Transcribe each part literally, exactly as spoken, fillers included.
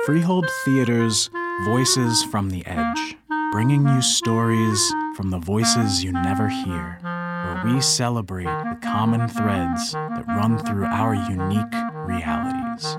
Freehold Theater's Voices from the Edge, bringing you stories from the voices you never hear, where we celebrate the common threads that run through our unique realities.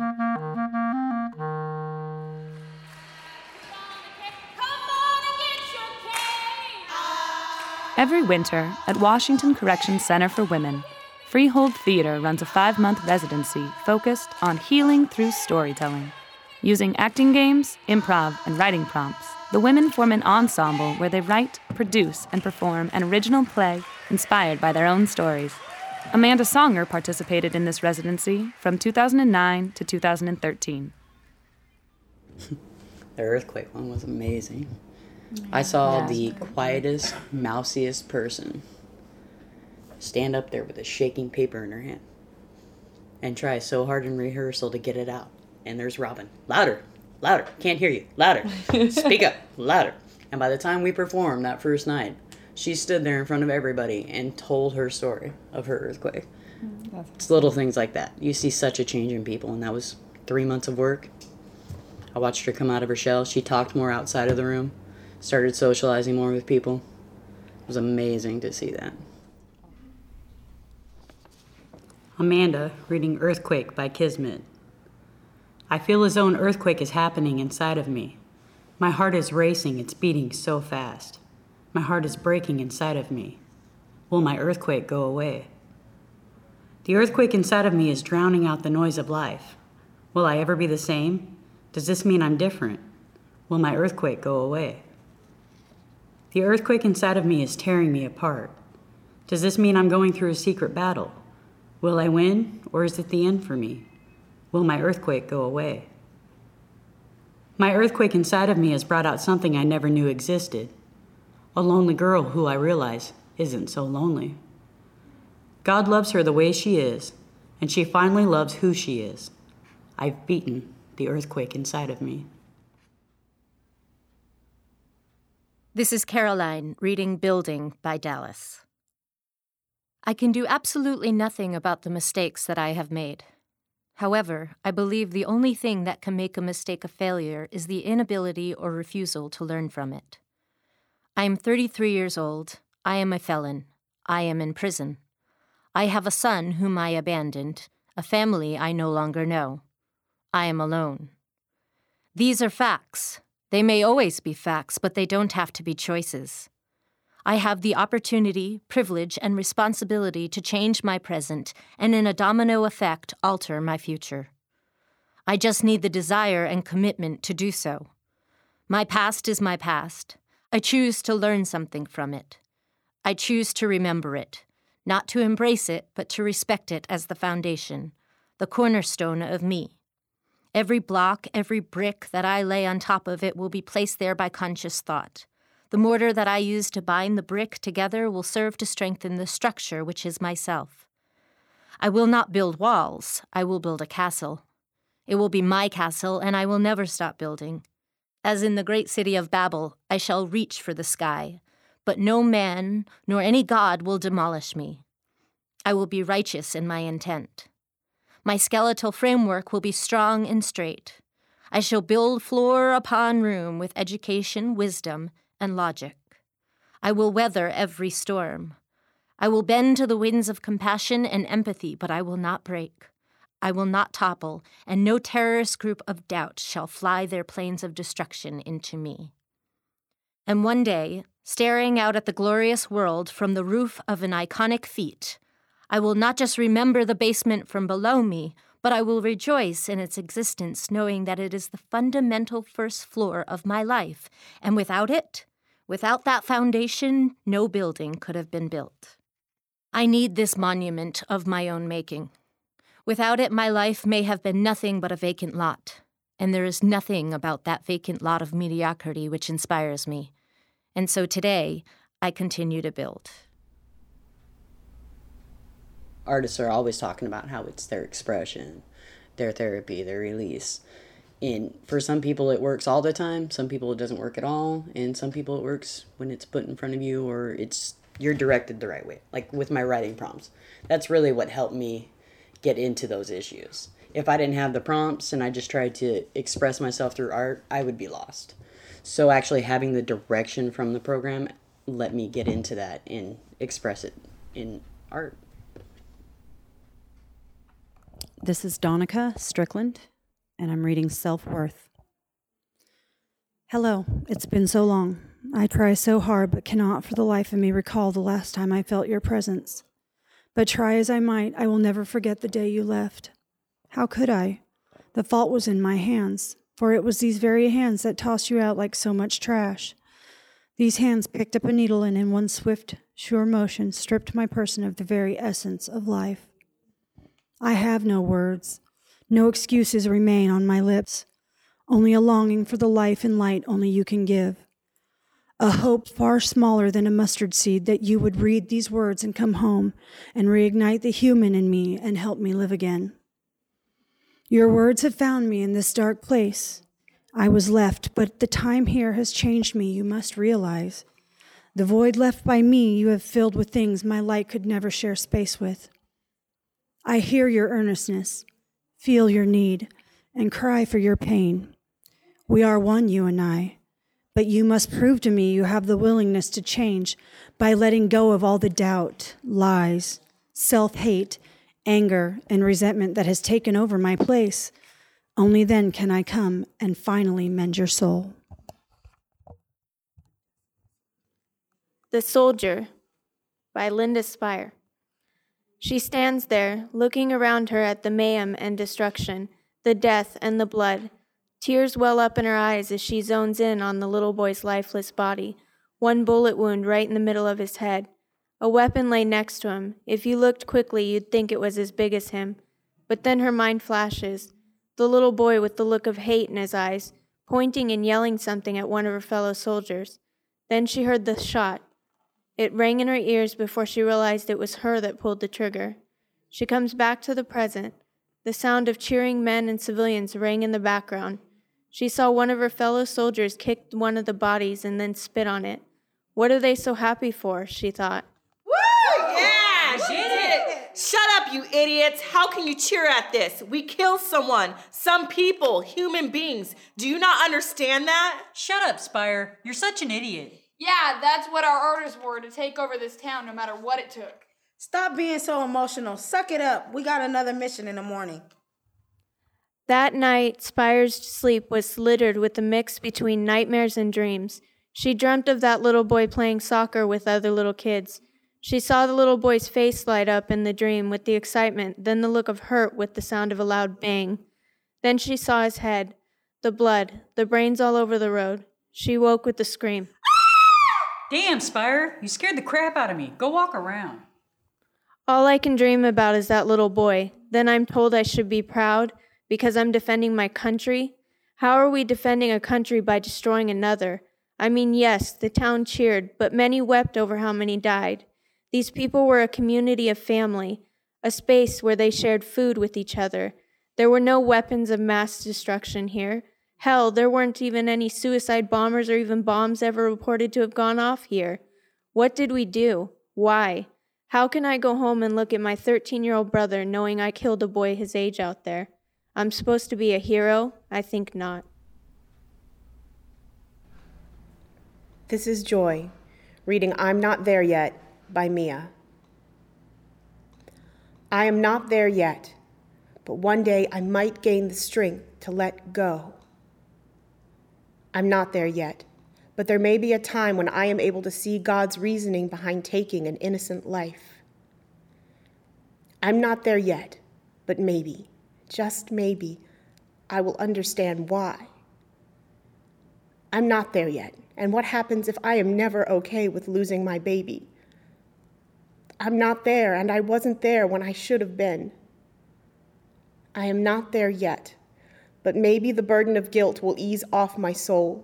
Every winter, at Washington Corrections Center for Women, Freehold Theater runs a five-month residency focused on healing through storytelling. Using acting games, improv, and writing prompts, the women form an ensemble where they write, produce, and perform an original play inspired by their own stories. Amanda Songer participated in this residency from two thousand nine to two thousand thirteen. The earthquake one was amazing. I saw Yeah. the quietest, mousiest person stand up there with a shaking paper in her hand and try so hard in rehearsal to get it out. And there's Robin. Louder, louder, can't hear you, louder, speak up, louder. And by the time we performed that first night, she stood there in front of everybody and told her story of her earthquake. That's It's little things like that. You see such a change in people, and that was three months of work. I watched her come out of her shell. She talked more outside of the room, started socializing more with people. It was amazing to see that. Amanda, reading Earthquake by Kismet. I feel as though an earthquake is happening inside of me. My heart is racing, it's beating so fast. My heart is breaking inside of me. Will my earthquake go away? The earthquake inside of me is drowning out the noise of life. Will I ever be the same? Does this mean I'm different? Will my earthquake go away? The earthquake inside of me is tearing me apart. Does this mean I'm going through a secret battle? Will I win, or is it the end for me? Will my earthquake go away? My earthquake inside of me has brought out something I never knew existed. A lonely girl who I realize isn't so lonely. God loves her the way she is, and she finally loves who she is. I've beaten the earthquake inside of me. This is Caroline reading Building by Dallas. I can do absolutely nothing about the mistakes that I have made. However, I believe the only thing that can make a mistake a failure is the inability or refusal to learn from it. I am thirty-three years old. I am a felon. I am in prison. I have a son whom I abandoned, a family I no longer know. I am alone. These are facts. They may always be facts, but they don't have to be choices. I have the opportunity, privilege, and responsibility to change my present and, in a domino effect, alter my future. I just need the desire and commitment to do so. My past is my past. I choose to learn something from it. I choose to remember it, not to embrace it, but to respect it as the foundation, the cornerstone of me. Every block, every brick that I lay on top of it will be placed there by conscious thought. The mortar that I use to bind the brick together will serve to strengthen the structure, which is myself. I will not build walls. I will build a castle. It will be my castle, and I will never stop building. As in the great city of Babel, I shall reach for the sky, but no man nor any god will demolish me. I will be righteous in my intent. My skeletal framework will be strong and straight. I shall build floor upon room with education, wisdom, and logic. I will weather every storm. I will bend to the winds of compassion and empathy, but I will not break. I will not topple, and no terrorist group of doubt shall fly their planes of destruction into me. And one day, staring out at the glorious world from the roof of an iconic feat, I will not just remember the basement from below me, but I will rejoice in its existence, knowing that it is the fundamental first floor of my life, and without it, without that foundation, no building could have been built. I need this monument of my own making. Without it, my life may have been nothing but a vacant lot, and there is nothing about that vacant lot of mediocrity which inspires me. And so today, I continue to build. Artists are always talking about how it's their expression, their therapy, their release. And for some people it works all the time, some people it doesn't work at all, and some people it works when it's put in front of you or it's you're directed the right way. Like with my writing prompts. That's really what helped me get into those issues. if I didn't have the prompts and I just tried to express myself through art, I would be lost. So actually having the direction from the program let me get into that and express it in art. This is Donica Strickland, and I'm reading Self-Worth. Hello, it's been so long. I try so hard but cannot for the life of me recall the last time I felt your presence. But try as I might, I will never forget the day you left. How could I? The fault was in my hands, for it was these very hands that tossed you out like so much trash. These hands picked up a needle and in one swift, sure motion stripped my person of the very essence of life. I have no words. No excuses remain on my lips. Only a longing for the life and light only you can give. A hope far smaller than a mustard seed that you would read these words and come home and reignite the human in me and help me live again. Your words have found me in this dark place. I was left, but the time here has changed me, you must realize. The void left by me you have filled with things my light could never share space with. I hear your earnestness, feel your need, and cry for your pain. We are one, you and I, but you must prove to me you have the willingness to change by letting go of all the doubt, lies, self-hate, anger, and resentment that has taken over my place. Only then can I come and finally mend your soul. The Soldier by Linda Spire. She stands there, looking around her at the mayhem and destruction, the death and the blood. Tears well up in her eyes as she zones in on the little boy's lifeless body, one bullet wound right in the middle of his head. A weapon lay next to him. If you looked quickly, you'd think it was as big as him. But then her mind flashes. The little boy with the look of hate in his eyes, pointing and yelling something at one of her fellow soldiers. Then she heard the shot. It rang in her ears before she realized it was her that pulled the trigger. She comes back to the present. The sound of cheering men and civilians rang in the background. She saw one of her fellow soldiers kick one of the bodies and then spit on it. What are they so happy for, she thought. Woo! Yeah, she did it. Shut up, you idiots. How can you cheer at this? We killed someone, some people, human beings. Do you not understand that? Shut up, Spire. You're such an idiot. Yeah, that's what our orders were, to take over this town no matter what it took. Stop being so emotional. Suck it up. We got another mission in the morning. That night, Spire's sleep was littered with a mix between nightmares and dreams. She dreamt of that little boy playing soccer with other little kids. She saw the little boy's face light up in the dream with the excitement, then the look of hurt with the sound of a loud bang. Then she saw his head, the blood, the brains all over the road. She woke with a scream. Damn, Spire, you scared the crap out of me. Go walk around. All I can dream about is that little boy. Then I'm told I should be proud because I'm defending my country. How are we defending a country by destroying another? I mean, yes, the town cheered, but many wept over how many died. These people were a community of family, a space where they shared food with each other. There were no weapons of mass destruction here. Hell, there weren't even any suicide bombers or even bombs ever reported to have gone off here. What did we do? Why? How can I go home and look at my thirteen-year-old brother knowing I killed a boy his age out there? I'm supposed to be a hero? I think not. This is Joy, reading I'm Not There Yet by Mia. I am not there yet, but one day I might gain the strength to let go. I'm not there yet, but there may be a time when I am able to see God's reasoning behind taking an innocent life. I'm not there yet, but maybe, just maybe, I will understand why. I'm not there yet, and what happens if I am never okay with losing my baby? I'm not there, and I wasn't there when I should have been. I am not there yet, but maybe the burden of guilt will ease off my soul.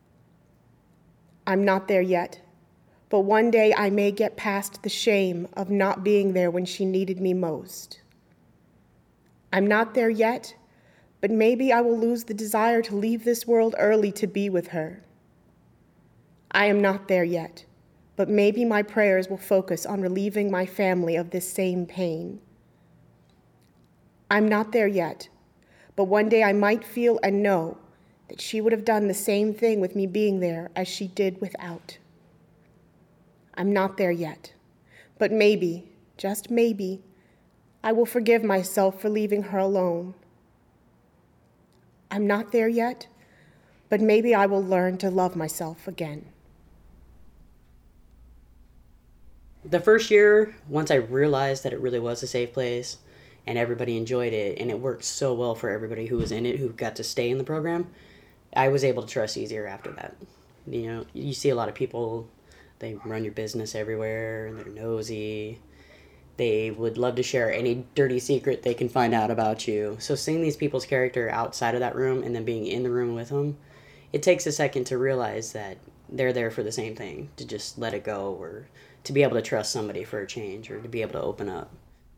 I'm not there yet, but one day I may get past the shame of not being there when she needed me most. I'm not there yet, but maybe I will lose the desire to leave this world early to be with her. I am not there yet, but maybe my prayers will focus on relieving my family of this same pain. I'm not there yet, but one day I might feel and know that she would have done the same thing with me being there as she did without. I'm not there yet, but maybe, just maybe, I will forgive myself for leaving her alone. I'm not there yet, but maybe I will learn to love myself again. The first year, once I realized that it really was a safe place and everybody enjoyed it and it worked so well for everybody who was in it, who got to stay in the program, I was able to trust easier after that. You know, you see a lot of people, they run your business everywhere and they're nosy. They would love to share any dirty secret they can find out about you. So seeing these people's character outside of that room and then being in the room with them, it takes a second to realize that they're there for the same thing, to just let it go, or to be able to trust somebody for a change, or to be able to open up.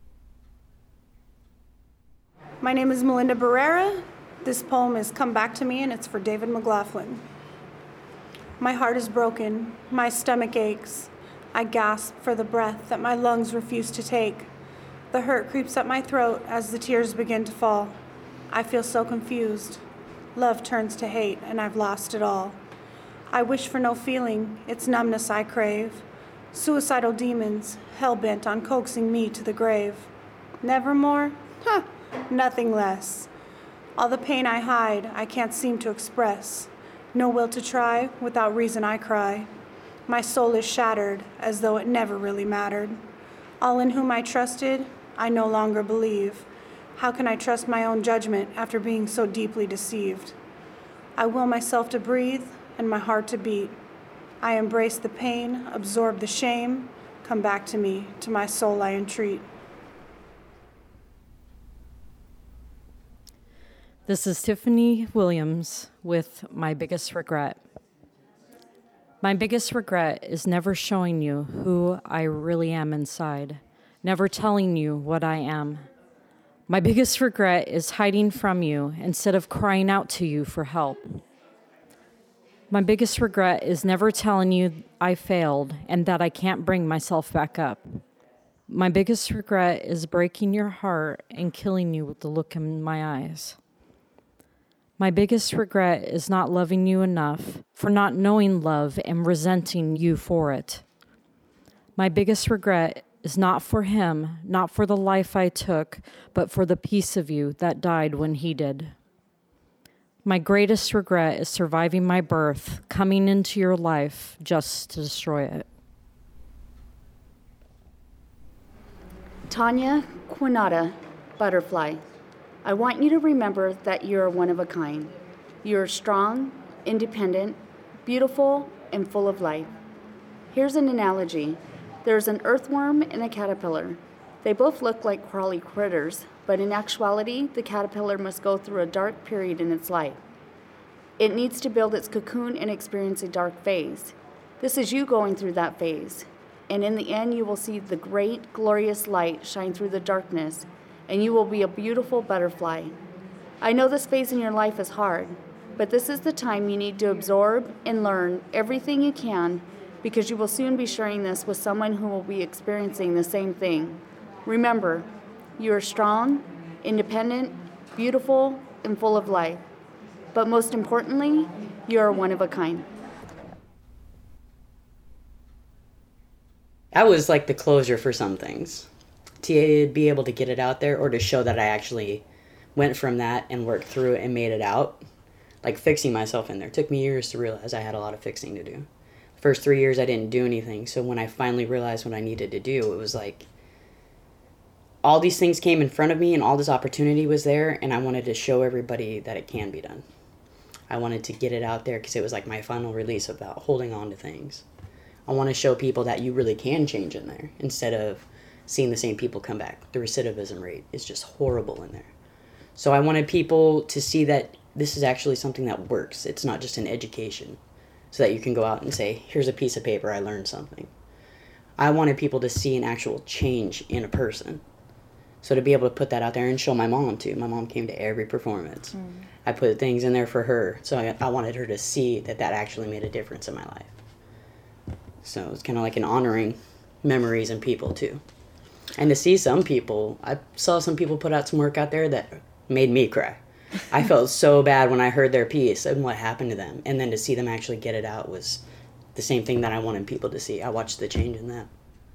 My name is Melinda Barrera. This poem has come back to me, and it's for David McLaughlin. My heart is broken. My stomach aches. I gasp for the breath that my lungs refuse to take. The hurt creeps up my throat as the tears begin to fall. I feel so confused. Love turns to hate, and I've lost it all. I wish for no feeling. It's numbness I crave. Suicidal demons, hell-bent on coaxing me to the grave. Nevermore? Huh, nothing less. All the pain I hide, I can't seem to express. No will to try, without reason I cry. My soul is shattered, as though it never really mattered. All in whom I trusted, I no longer believe. How can I trust my own judgment after being so deeply deceived? I will myself to breathe and my heart to beat. I embrace the pain, absorb the shame, come back to me, to my soul I entreat. This is Tiffany Williams with My Biggest Regret. My biggest regret is never showing you who I really am inside, never telling you what I am. My biggest regret is hiding from you instead of crying out to you for help. My biggest regret is never telling you I failed and that I can't bring myself back up. My biggest regret is breaking your heart and killing you with the look in my eyes. My biggest regret is not loving you enough, for not knowing love and resenting you for it. My biggest regret is not for him, not for the life I took, but for the piece of you that died when he did. My greatest regret is surviving my birth, coming into your life just to destroy it. Tanya Quinata, Butterfly. I want you to remember that you're one of a kind. You're strong, independent, beautiful, and full of life. Here's an analogy. There's an earthworm and a caterpillar. They both look like crawly critters, but in actuality, the caterpillar must go through a dark period in its life. It needs to build its cocoon and experience a dark phase. This is you going through that phase. And in the end, you will see the great, glorious light shine through the darkness, and you will be a beautiful butterfly. I know this phase in your life is hard, but this is the time you need to absorb and learn everything you can, because you will soon be sharing this with someone who will be experiencing the same thing. Remember, you are strong, independent, beautiful, and full of life. But most importantly, you are one of a kind. That was like the closure for some things. To be able to get it out there, or to show that I actually went from that and worked through it and made it out. Like fixing myself in there. It took me years to realize I had a lot of fixing to do. The first three years I didn't do anything, so when I finally realized what I needed to do, it was like all these things came in front of me and all this opportunity was there, and I wanted to show everybody that it can be done. I wanted to get it out there because it was like my final release about holding on to things. I want to show people that you really can change in there instead of seeing the same people come back. The recidivism rate is just horrible in there. So I wanted people to see that this is actually something that works. It's not just an education, so that you can go out and say, here's a piece of paper, I learned something. I wanted people to see an actual change in a person. So to be able to put that out there and show my mom too. My mom came to every performance. Mm. I put things in there for her. So I, I wanted her to see that that actually made a difference in my life. So it's kind of like an honoring memories and people too. And to see some people, I saw some people put out some work out there that made me cry. I felt so bad when I heard their piece and what happened to them. And then to see them actually get it out was the same thing that I wanted people to see. I watched the change in them.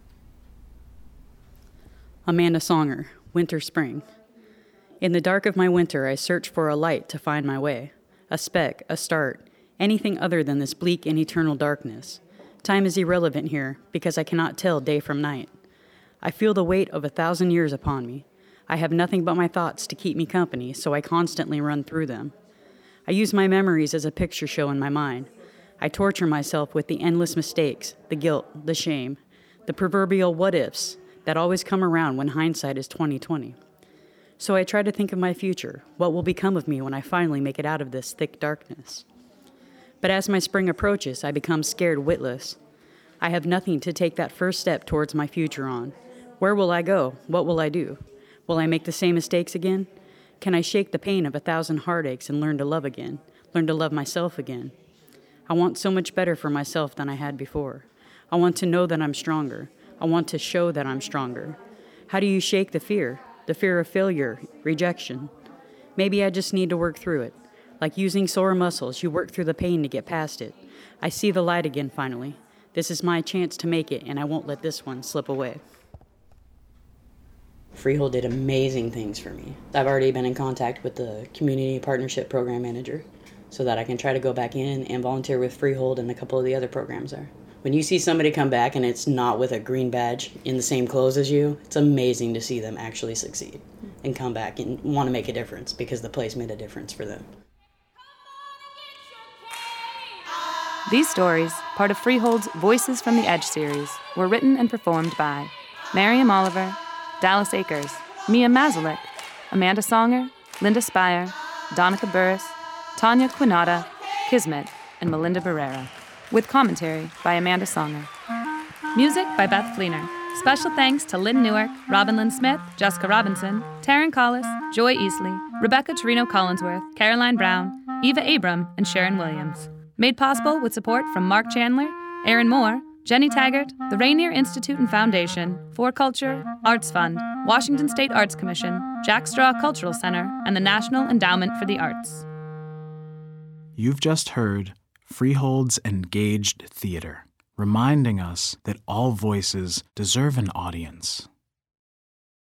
Amanda Songer, Winter Spring. In the dark of my winter, I search for a light to find my way, a speck, a start, anything other than this bleak and eternal darkness. Time is irrelevant here because I cannot tell day from night. I feel the weight of a thousand years upon me. I have nothing but my thoughts to keep me company, so I constantly run through them. I use my memories as a picture show in my mind. I torture myself with the endless mistakes, the guilt, the shame, the proverbial what-ifs that always come around when hindsight is twenty twenty. So I try to think of my future, what will become of me when I finally make it out of this thick darkness. But as my spring approaches, I become scared witless. I have nothing to take that first step towards my future on. Where will I go? What will I do? Will I make the same mistakes again? Can I shake the pain of a thousand heartaches and learn to love again? Learn to love myself again? I want so much better for myself than I had before. I want to know that I'm stronger. I want to show that I'm stronger. How do you shake the fear? The fear of failure, rejection? Maybe I just need to work through it. Like using sore muscles, you work through the pain to get past it. I see the light again finally. This is my chance to make it, and I won't let this one slip away. Freehold did amazing things for me. I've already been in contact with the Community Partnership Program Manager so that I can try to go back in and volunteer with Freehold and a couple of the other programs there. When you see somebody come back and it's not with a green badge in the same clothes as you, it's amazing to see them actually succeed and come back and want to make a difference because the place made a difference for them. These stories, part of Freehold's Voices from the Edge series, were written and performed by Miriam Oliver, Dallas Akers, Mia Mazulik, Amanda Songer, Linda Spire, Donica Burris, Tanya Quinata, Kismet, and Melinda Barrera, with commentary by Amanda Songer. Music by Beth Fleener. Special thanks to Lynn Newark, Robin Lynn Smith, Jessica Robinson, Taryn Collis, Joy Easley, Rebecca Torino Collinsworth, Caroline Brown, Eva Abram, and Sharon Williams. Made possible with support from Mark Chandler, Aaron Moore, Jenny Taggart, the Rainier Institute and Foundation, For Culture, Arts Fund, Washington State Arts Commission, Jack Straw Cultural Center, and the National Endowment for the Arts. You've just heard Freehold's Engaged Theater, reminding us that all voices deserve an audience.